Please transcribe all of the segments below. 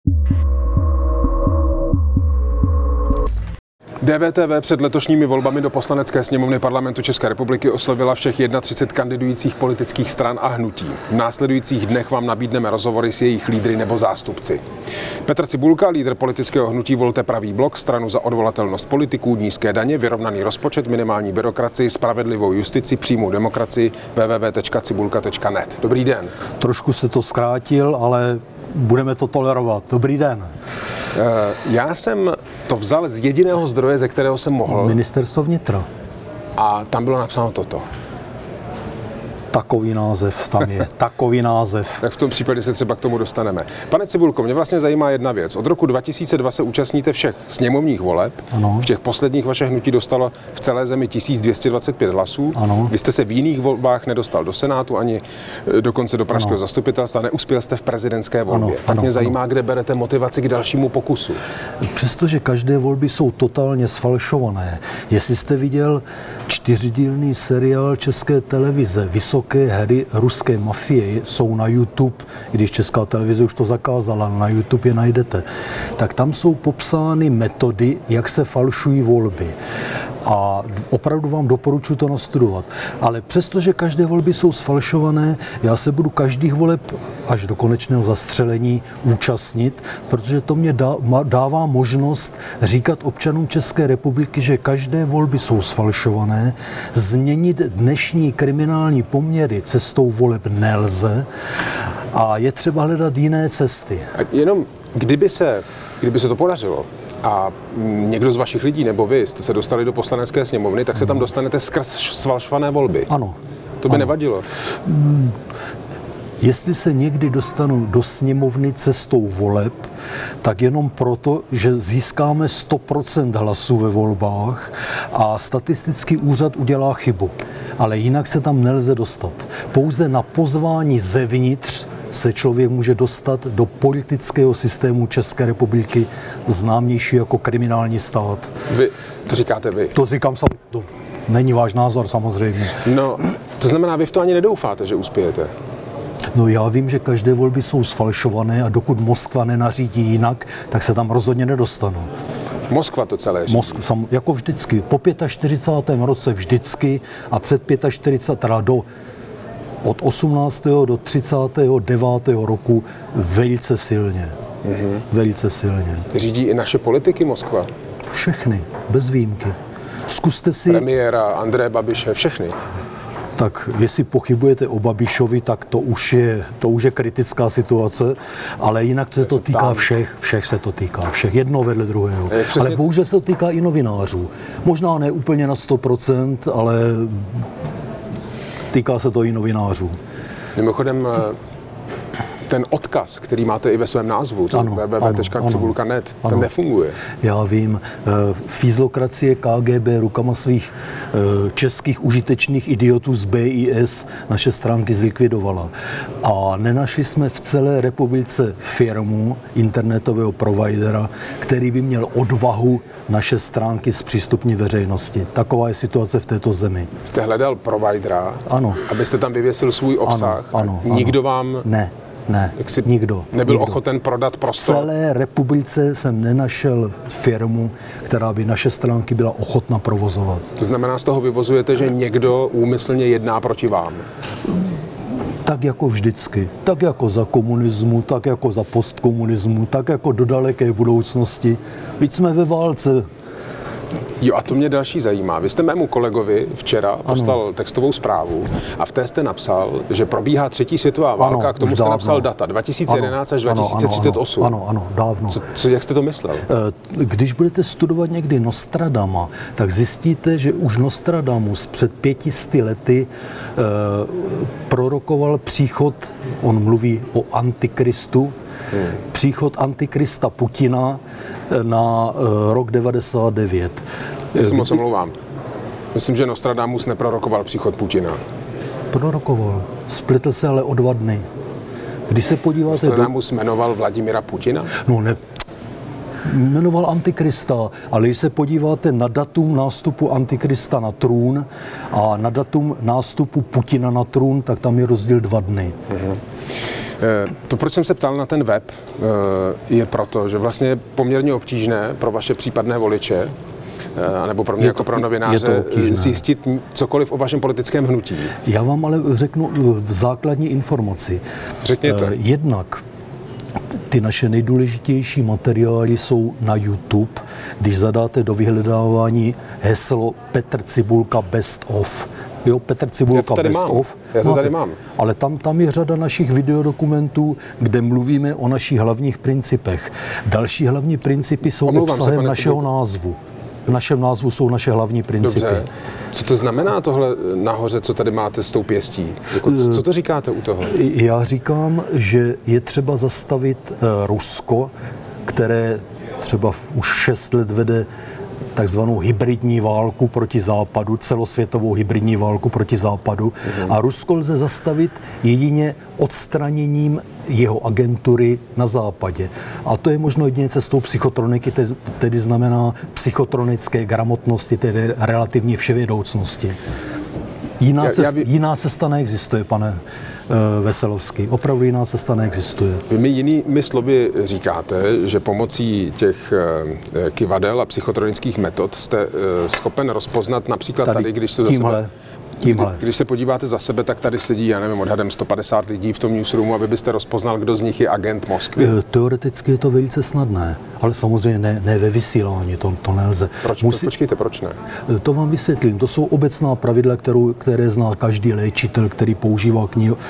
DVTV před letošními volbami do Poslanecké sněmovny Parlamentu České republiky oslovila všech 31 kandidujících politických stran a hnutí. V následujících dnech vám nabídneme rozhovory s jejich lídry nebo zástupci. Petr Cibulka, lídr politického hnutí Volte pravý blok, stranu za odvolatelnost politiků, nízké daně, vyrovnaný rozpočet, minimální byrokracii, spravedlivou justici, přímou demokracii, www.cibulka.net. Dobrý den. Trošku jste to zkrátil, ale budeme to tolerovat. Dobrý den. Já jsem to vzal z jediného zdroje, ze kterého jsem mohl. Ministerstvo vnitra. A tam bylo napsáno toto. Takový název tam je, takový název. Tak v tom případě se třeba k tomu dostaneme. Pane Cibulko, mě vlastně zajímá jedna věc. Od roku 2002 se účastníte všech sněmovních voleb. Ano. V těch posledních vaše hnutí dostalo v celé zemi 1225 hlasů. Ano. Vy jste se v jiných volbách nedostal do Senátu, ani dokonce do pražského zastupitelstva. Neuspěl jste v prezidentské volbě. Tak mě zajímá, kde berete motivaci k dalšímu pokusu. Přestože každé volby jsou totálně sfalšované. Jestli jste viděl 4dílný seriál České televize Vysoké hry ruské mafie, jsou na YouTube, i když Česká televize už to zakázala, na YouTube je najdete, tak tam jsou popsány metody, jak se falšují volby. A opravdu vám doporučuji to nastudovat. Ale přestože každé volby jsou sfalšované, já se budu každých voleb až do konečného zastřelení účastnit, protože to mě dává možnost říkat občanům České republiky, že každé volby jsou sfalšované, změnit dnešní kriminální poměry cestou voleb nelze a je třeba hledat jiné cesty. A jenom kdyby se to podařilo, a někdo z vašich lidí nebo vy jste se dostali do Poslanecké sněmovny, tak se tam dostanete skrz sfalšované volby. Ano. To by nevadilo. Jestli se někdy dostanu do sněmovny cestou voleb, tak jenom proto, že získáme 100% hlasů ve volbách a statistický úřad udělá chybu. Ale jinak se tam nelze dostat. Pouze na pozvání zevnitř se člověk může dostat do politického systému České republiky, známější jako kriminální stát. To říkáte vy? To říkám, to není váš názor samozřejmě. No, to znamená, vy v to ani nedoufáte, že uspějete? No já vím, že každé volby jsou sfalšované a dokud Moskva nenařídí jinak, tak se tam rozhodně nedostanu. Moskva to celé řídí? Jako vždycky. Po 45. roce vždycky a před 45. Od 18. do 39. roku velice silně. Velice silně. Řídí i naše politiky Moskva? Všechny, bez výjimky. Zkuste si... Premiéra, Andreje Babiše, všechny? Tak jestli pochybujete o Babišovi, tak to už je kritická situace, ale jinak se to týká všech se to týká, všech, jedno vedle druhého. Ale bohužel se to týká i novinářů. Možná ne úplně na 100%, ale týká se to i novinářů. Mimochodem, ten odkaz, který máte i ve svém názvu, www.cibulka.net, ten nefunguje. Já vím, fízlokracie KGB rukama svých českých užitečných idiotů z BIS naše stránky zlikvidovala. A nenašli jsme v celé republice firmu internetového providera, který by měl odvahu naše stránky zpřístupnit veřejnosti. Taková je situace v této zemi. Jste hledal providera, abyste tam vyvěsil svůj obsah? Ano. Nikdo vám... Ne, nikdo. Nebyl ochoten prodat prostor? V celé republice jsem nenašel firmu, která by naše stránky byla ochotna provozovat. To znamená, z toho vyvozujete, že někdo úmyslně jedná proti vám? Tak jako vždycky. Tak jako za komunismu, tak jako za postkomunismu, tak jako do daleké budoucnosti. Vždyť jsme ve válce. Jo, a to mě další zajímá. Vy jste mému kolegovi včera poslal textovou zprávu a v té jste napsal, že probíhá třetí světová válka, a k tomu jste napsal data 2011 až 2038. Ano, dávno. Jak jste to myslel? Když budete studovat někdy Nostradama, tak zjistíte, že už Nostradamus před 500 lety prorokoval příchod, on mluví o Antikristu, příchod Antikrista Putina na rok 99. Já se moc omlouvám. Myslím, že Nostradamus neprorokoval příchod Putina. Prorokoval. Spletl se ale o 2 dny. Když se podíváte... Nostradamus jmenoval Vladimira Putina? No ne. Jmenoval Antikrista, ale když se podíváte na datum nástupu Antikrista na trůn a na datum nástupu Putina na trůn, tak tam je rozdíl 2 dny. To, proč jsem se ptal na ten web, je proto, že vlastně je poměrně obtížné pro vaše případné voliče, anebo pro mě jako pro novináře, zjistit cokoliv o vašem politickém hnutí. Já vám ale řeknu v základní informaci. Řekněte. Jednak ty naše nejdůležitější materiály jsou na YouTube, když zadáte do vyhledávání heslo Petr Cibulka Best of. Jo, Petr Cibulka Best of. Já to tady mám. Ale tam je řada našich videodokumentů, kde mluvíme o našich hlavních principech. Další hlavní principy jsou obsahem našeho názvu. V našem názvu jsou naše hlavní principy. Dobře. Co to znamená tohle nahoře, co tady máte s tou pěstí? Co to říkáte u toho? Já říkám, že je třeba zastavit Rusko, které třeba už 6 let vede takzvanou hybridní válku proti Západu, celosvětovou hybridní válku proti Západu. A Rusko lze zastavit jedině odstraněním jeho agentury na Západě. A to je možno jedině cestou psychotroniky, tedy znamená psychotronické gramotnosti, tedy relativní vševědoucnosti. Jiná cesta neexistuje, pane Veselovský. Opravdu jiná cesta neexistuje. Vy mi jinými slovy říkáte, že pomocí těch kyvadel a psychotronických metod jste schopen rozpoznat například tady když se Když se podíváte za sebe, tak tady sedí, já nevím, odhadem 150 lidí v tom newsroomu, aby byste rozpoznal, kdo z nich je agent Moskvy. Teoreticky je to velice snadné, ale samozřejmě ne ve vysílání, to nelze. Počkejte, proč ne? To vám vysvětlím. To jsou obecná pravidla, které zná každý léčitel, který používá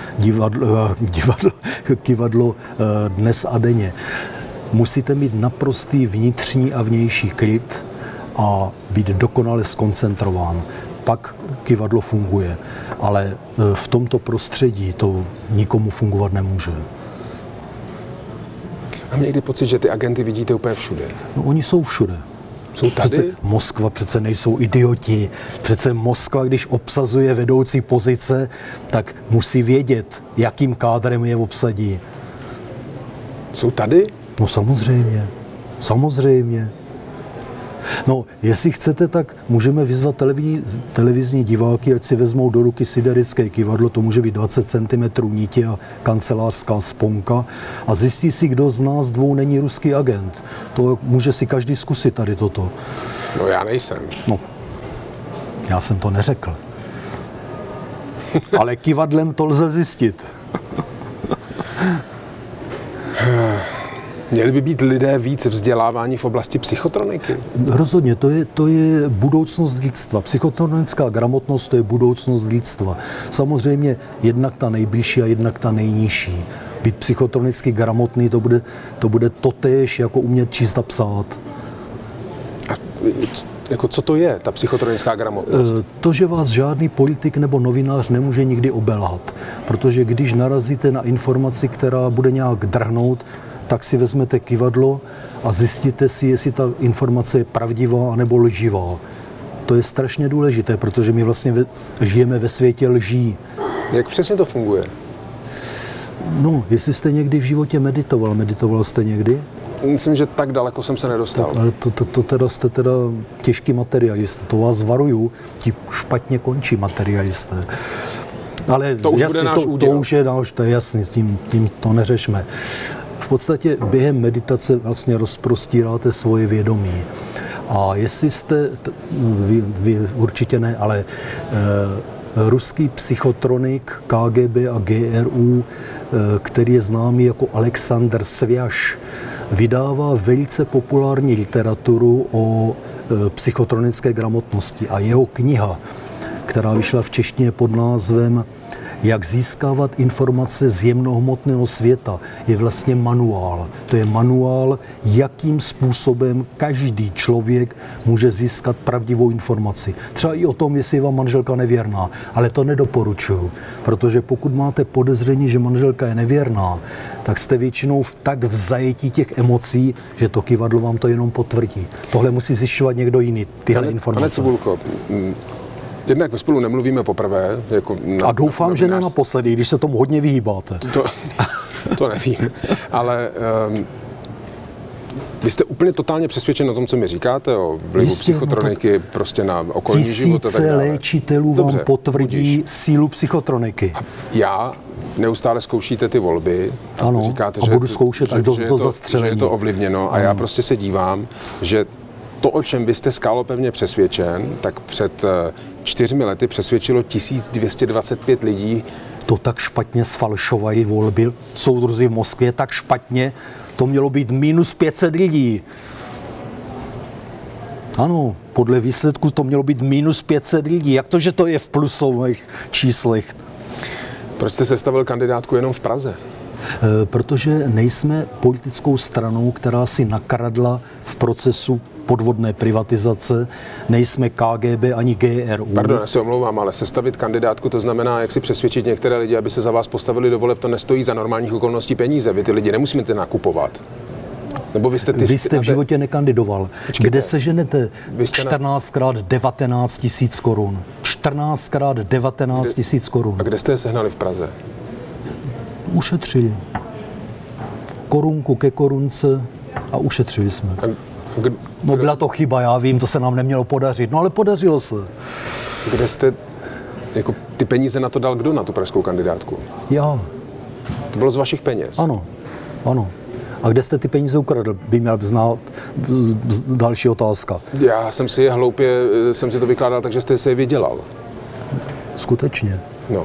kyvadlo dnes a denně. Musíte mít naprostý vnitřní a vnější klid a být dokonale skoncentrován. Pak kyvadlo funguje, ale v tomto prostředí to nikomu fungovat nemůže. Mám někdy pocit, že ty agenty vidíte úplně všude. No, oni jsou všude. Jsou tady? Přece Moskva přece nejsou idioti. Přece Moskva, když obsazuje vedoucí pozice, tak musí vědět, jakým kádrem je obsadí. Jsou tady? No samozřejmě. Samozřejmě. No, jestli chcete, tak můžeme vyzvat televizní diváky, ať si vezmou do ruky siderické kyvadlo, to může být 20 cm niti a kancelářská sponka a zjistí si, kdo z nás dvou není ruský agent. To může si každý zkusit tady toto. No, já nejsem. No, já jsem to neřekl. Ale kyvadlem to lze zjistit. Měli by být lidé víc vzdělávání v oblasti psychotroniky? Rozhodně, to je budoucnost lidstva. Psychotronická gramotnost, to je budoucnost lidstva. Samozřejmě jednak ta nejbližší a jednak ta nejnižší. Být psychotronicky gramotný, to bude totéž, jako umět číst a psát. A jako co to je, ta psychotronická gramotnost? To, že vás žádný politik nebo novinář nemůže nikdy obelhat. Protože když narazíte na informaci, která bude nějak drhnout, tak si vezmete kyvadlo a zjistíte si, jestli ta informace je pravdivá anebo lživá. To je strašně důležité, protože my vlastně žijeme ve světě lží. Jak přesně to funguje? No, jestli jste někdy v životě meditoval jste někdy? Myslím, že tak daleko jsem se nedostal. Ale to teda jste teda těžký materialista, to vás varuju, ti špatně končí materialisté. Ale to už bude náš úděl. To už je náš, to je jasný, tím to neřešme. V podstatě během meditace vlastně rozprostíráte svoje vědomí. A jestli jste, vy určitě ne, ale ruský psychotronik KGB a GRU, který je známý jako Alexander Sviaš, vydává velice populární literaturu o psychotronické gramotnosti. A jeho kniha, která vyšla v češtině pod názvem Jak získávat informace z jemnohmotného světa, je vlastně manuál. To je manuál, jakým způsobem každý člověk může získat pravdivou informaci. Třeba i o tom, jestli je vám manželka nevěrná, ale to nedoporučuju, protože pokud máte podezření, že manželka je nevěrná, tak jste většinou tak v zajetí těch emocí, že to kyvadlo vám to jenom potvrdí. Tohle musí zjišťovat někdo jiný, tyhle informace. Pane Cibulko, jednak ve spolu nemluvíme poprvé. A doufám, že ne naposledy, když se tomu hodně vyhýbáte. To nevím, ale vy jste úplně totálně přesvědčen o tom, co mi říkáte, o vlivu psychotroniky prostě na okolní život a tak dále. Tisíce léčitelů vám potvrdí sílu psychotroniky. A já neustále zkoušíte ty volby. Ano, říkáte, a budu zkoušet až do zastřelení. Že je to ovlivněno a já prostě se dívám, že to, o čem byste skálopevně přesvědčen, tak před 4 lety přesvědčilo 1225 lidí. To tak špatně sfalšovali volby, soudruzi v Moskvě, tak špatně, to mělo být minus 500 lidí. Ano, podle výsledku to mělo být minus 500 lidí. Jak to, že to je v plusových číslech? Proč jste sestavil kandidátku jenom v Praze? Protože nejsme politickou stranou, která si nakradla v procesu podvodné privatizace, nejsme KGB ani GRU. Pardon, já se omlouvám, ale sestavit kandidátku, to znamená, jak si přesvědčit některé lidi, aby se za vás postavili do voleb, to nestojí za normálních okolností peníze. Vy ty lidi nemusíte nakupovat. Nebo vy jste v životě nekandidoval. Počkejte. Kde seženete 14x 19 tisíc korun? 14x 19 tisíc korun. A kde jste je sehnali v Praze? Ušetřili. Korunku ke korunce a ušetřili jsme. No byla to chyba, já vím, to se nám nemělo podařit, no ale podařilo se. Kde jste, jako ty peníze na to dal kdo, na tu pražskou kandidátku? Já. To bylo z vašich peněz? Ano, ano. A kde jste ty peníze ukradl? By měl znát další otázka. Já jsem si je hloupě, jsem si to vykládal, takže jste si je vydělal. Skutečně.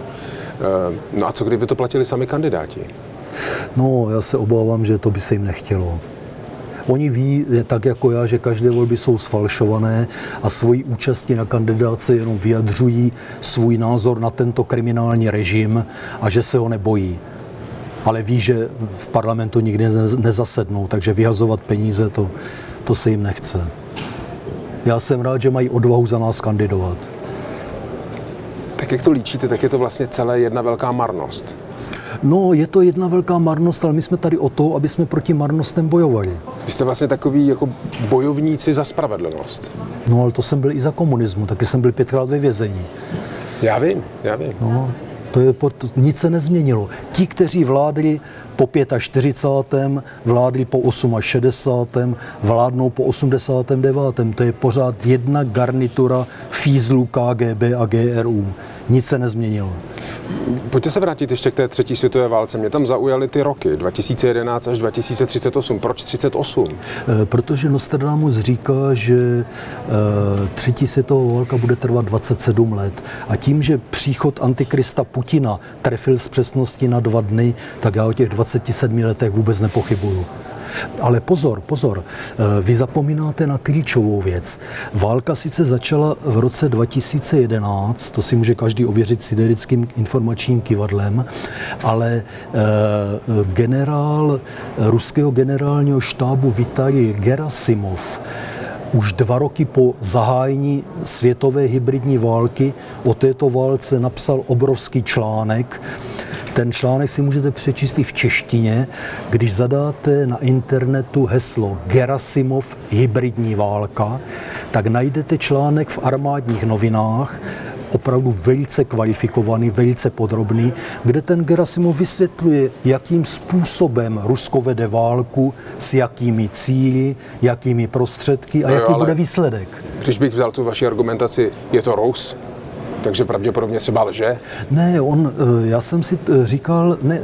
No a co kdyby to platili sami kandidáti? No, já se obávám, že to by se jim nechtělo. Oni ví, tak jako já, že každé volby jsou sfalšované a svojí účastí na kandidáce jenom vyjadřují svůj názor na tento kriminální režim a že se ho nebojí. Ale ví, že v parlamentu nikdy nezasednou, takže vyhazovat peníze, to se jim nechce. Já jsem rád, že mají odvahu za nás kandidovat. Tak jak to líčíte, tak je to vlastně celé jedna velká marnost. No, je to jedna velká marnost, ale my jsme tady o to, aby jsme proti marnostem bojovali. Vy jste vlastně takový jako bojovníci za spravedlnost. No, ale to jsem byl i za komunismu, taky jsem byl 5krát ve vězení. Já vím. No, nic se nezměnilo. Ti, kteří vládli po 45., vládli po 68., vládnou po 89. To je pořád jedna garnitura fízlů KGB a GRU. Nic se nezměnilo. Pojďte se vrátit ještě k té třetí světové válce. Mě tam zaujaly ty roky, 2011 až 2038. Proč 38? Protože Nostradamus říká, že třetí světová válka bude trvat 27 let. A tím, že příchod antikrista Putina trefil s přesností na 2 dny, tak já o těch 27 letech vůbec nepochybuju. Ale pozor, vy zapomínáte na klíčovou věc. Válka sice začala v roce 2011, to si může každý ověřit Siderickým informačním kyvadlem, ale generál ruského generálního štábu Vitalij Gerasimov už 2 roky po zahájení světové hybridní války o této válce napsal obrovský článek. Ten článek si můžete přečíst i v češtině, když zadáte na internetu heslo Gerasimov hybridní válka, tak najdete článek v armádních novinách, opravdu velice kvalifikovaný, velice podrobný, kde ten Gerasimov vysvětluje, jakým způsobem Rusko vede válku, s jakými cíli, jakými prostředky a jaký bude výsledek. Když bych vzal tu vaši argumentaci, je to Rus? Takže pravděpodobně třeba lže? Ne, já jsem si říkal, ne,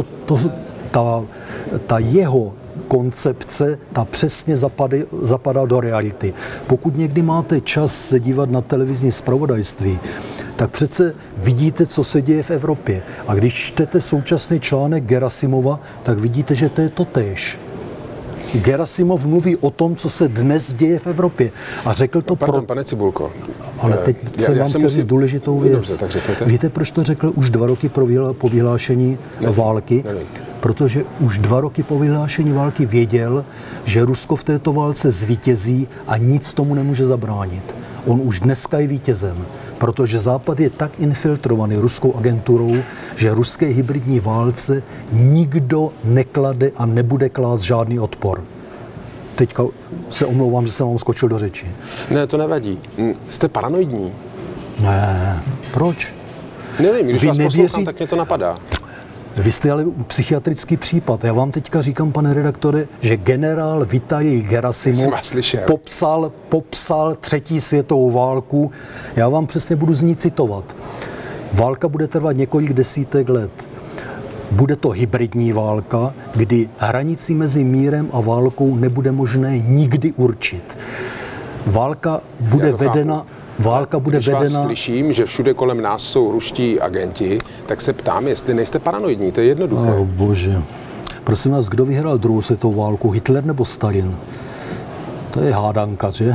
ta jeho koncepce, ta přesně zapadá do reality. Pokud někdy máte čas se dívat na televizní zpravodajství, tak přece vidíte, co se děje v Evropě. A když čtete současný článek Gerasimova, tak vidíte, že to je totéž. Gerasimov mluví o tom, co se dnes děje v Evropě. A řekl to pane Cibulko. Ale teď jsem vám chtěl říct důležitou věc. Dobře, víte, proč to řekl už 2 roky po vyhlášení války? Nevím. Protože už 2 roky po vyhlášení války věděl, že Rusko v této válce zvítězí a nic tomu nemůže zabránit. On už dneska je vítězem, protože Západ je tak infiltrovaný ruskou agenturou, že ruské hybridní válce nikdo neklade a nebude klást žádný odpor. Teďka se omlouvám, že jsem vám skočil do řeči. Ne, to nevadí. Jste paranoidní? Ne, proč? Nevím, když vás poslouchám, tak mě to napadá. Vy jste ale psychiatrický případ. Já vám teďka říkám, pane redaktore, že generál Vitalij Gerasimov popsal třetí světovou válku. Já vám přesně budu z ní citovat. Válka bude trvat několik desítek let. Bude to hybridní válka, kdy hranici mezi mírem a válkou nebude možné nikdy určit. Válka bude vedena... Když vás slyším, že všude kolem nás jsou ruští agenti, tak se ptám, jestli nejste paranoidní, to je jednoduché. Oh, bože. Prosím vás, kdo vyhrál druhou světovou válku, Hitler nebo Stalin? To je hádanka, že?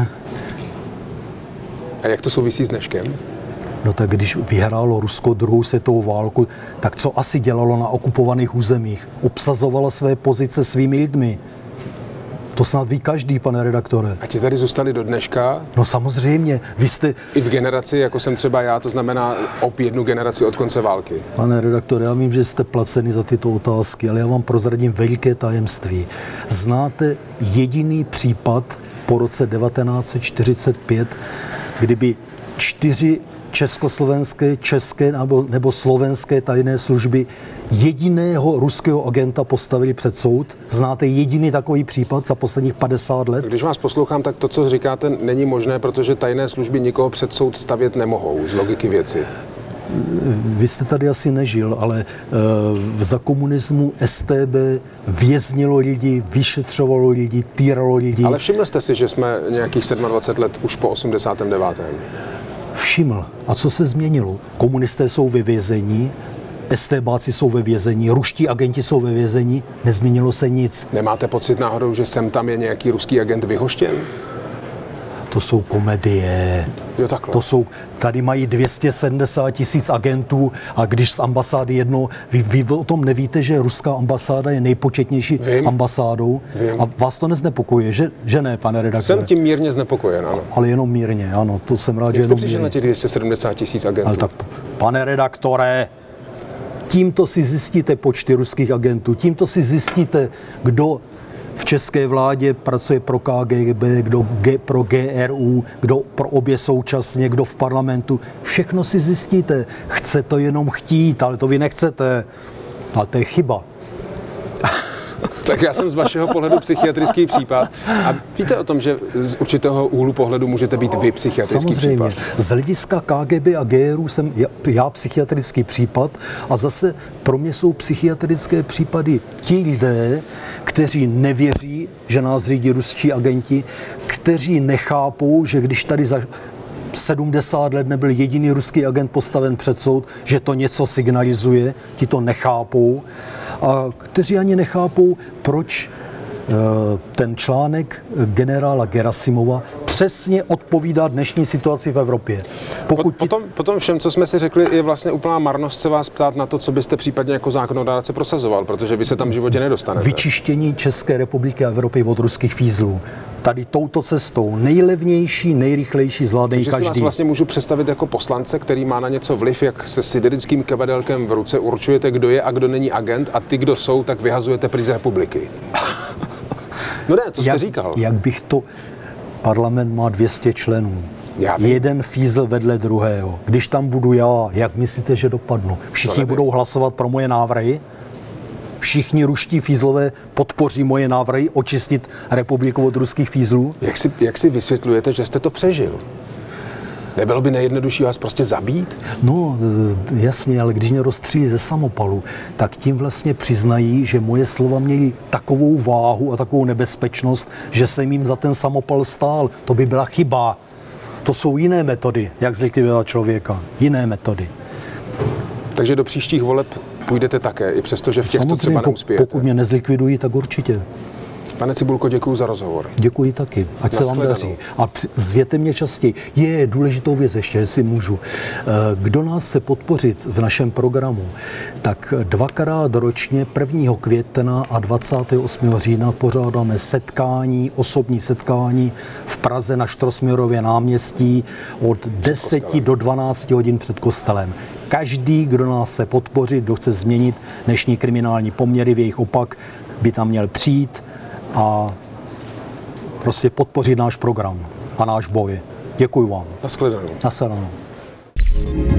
A jak to souvisí s dneškem? No tak když vyhrálo Rusko druhou světovou válku, tak co asi dělalo na okupovaných územích? Obsazovalo své pozice svými lidmi. To snad ví každý, pane redaktore. A ti tady zůstali do dneška? No samozřejmě, vy jste... I v generaci, jako jsem třeba já, to znamená jednu generaci od konce války. Pane redaktore, já vím, že jste placeni za tyto otázky, ale já vám prozradím veliké tajemství. Znáte jediný případ po roce 1945, kdyby 4 československé, české nebo slovenské tajné služby jediného ruského agenta postavili před soud? Znáte jediný takový případ za posledních 50 let? Když vás poslouchám, tak to, co říkáte, není možné, protože tajné služby nikoho před soud stavět nemohou z logiky věci. Vy jste tady asi nežil, ale za komunismu StB věznilo lidi, vyšetřovalo lidi, týralo lidi. Ale všiml jste si, že jsme nějakých 27 let už po 89. Všiml. A co se změnilo? Komunisté jsou ve vězení, StBáci jsou ve vězení, ruští agenti jsou ve vězení, nezměnilo se nic. Nemáte pocit náhodou, že sem tam je nějaký ruský agent vyhoštěn? To jsou komedie. Jo, takhle. Tady mají 270 000 agentů a když z ambasády jedno, vy o tom nevíte, že ruská ambasáda je nejpočetnější ambasádou. Vím. A vás to neznepokojuje, že ne, pane redaktore? Jsem tím mírně znepokojen, ano. Ale jenom mírně, ano, to jsem rád, že Jak jste jenom přišel mírně. na těch 270 000 agentů? Ale tak, pane redaktore, tímto si zjistíte počty ruských agentů, tímto si zjistíte, kdo v české vládě pracuje pro KGB, kdo pro GRU, kdo pro obě současně, kdo v parlamentu. Všechno si zjistíte. Chce to jenom chtít, ale to vy nechcete. Ale to je chyba. Tak já jsem z vašeho pohledu psychiatrický případ. A víte o tom, že z určitého úhlu pohledu můžete být vy psychiatrický Samozřejmě. případ? Z hlediska KGB a GRU jsem já psychiatrický případ a zase pro mě jsou psychiatrické případy ti lidé, kteří nevěří, že nás řídí ruští agenti, kteří nechápou, že když tady za 70 let nebyl jediný ruský agent postaven před soud, že to něco signalizuje, ti to nechápou a kteří ani nechápou, proč ten článek generála Gerasimova přesně odpovídá dnešní situaci v Evropě. Potom všem, co jsme si řekli, je vlastně úplná marnost se vás ptát na to, co byste případně jako zákonodárce prosazoval, protože vy se tam v životě nedostanete. Vyčištění České republiky a Evropy od ruských fízlů. Tady touto cestou nejlevnější, nejrychlejší zvládne každý. Takže si vás vlastně můžu představit jako poslance, který má na něco vliv, jak se siderickým kabadelkem v ruce určujete, kdo je a kdo není agent a ty, kdo jsou, tak vyhazujete pryč z republiky. No ne, to jste říkal. Jak bych to... Parlament má 200 členů. Jeden fízl vedle druhého. Když tam budu já, jak myslíte, že dopadnu? Všichni budou hlasovat pro moje návrhy? Všichni ruští fízlové podpoří moje návrhy očistit republiku od ruských fízlů? Jak si vysvětlujete, že jste to přežil? Nebylo by nejjednodušší vás prostě zabít? No, jasně, ale když mě rozstřílí ze samopalu, tak tím vlastně přiznají, že moje slova měly takovou váhu a takovou nebezpečnost, že jsem jim za ten samopal stál. To by byla chyba. To jsou jiné metody, jak zlikvidovat člověka. Jiné metody. Takže do příštích voleb půjdete také, i přesto, že v těchto třeba neuspějete. Pokud mě nezlikvidují, tak určitě. Pane Cibulko, děkuji za rozhovor. Děkuji taky. Ať se vám daří. A zvěte mě častěji. Je důležitou věc ještě, jestli můžu. Kdo nás chce podpořit v našem programu, tak 2krát ročně 1. května a 28. října pořádáme osobní setkání v Praze na Štrosměrově náměstí od 10 do 12 hodin před kostelem. Každý, kdo nás chce podpořit, kdo chce změnit dnešní kriminální poměry v jejich opak, by tam měl přijít a prostě podpořit náš program a náš boj. Děkuji vám. Nashledanou. Nashledanou.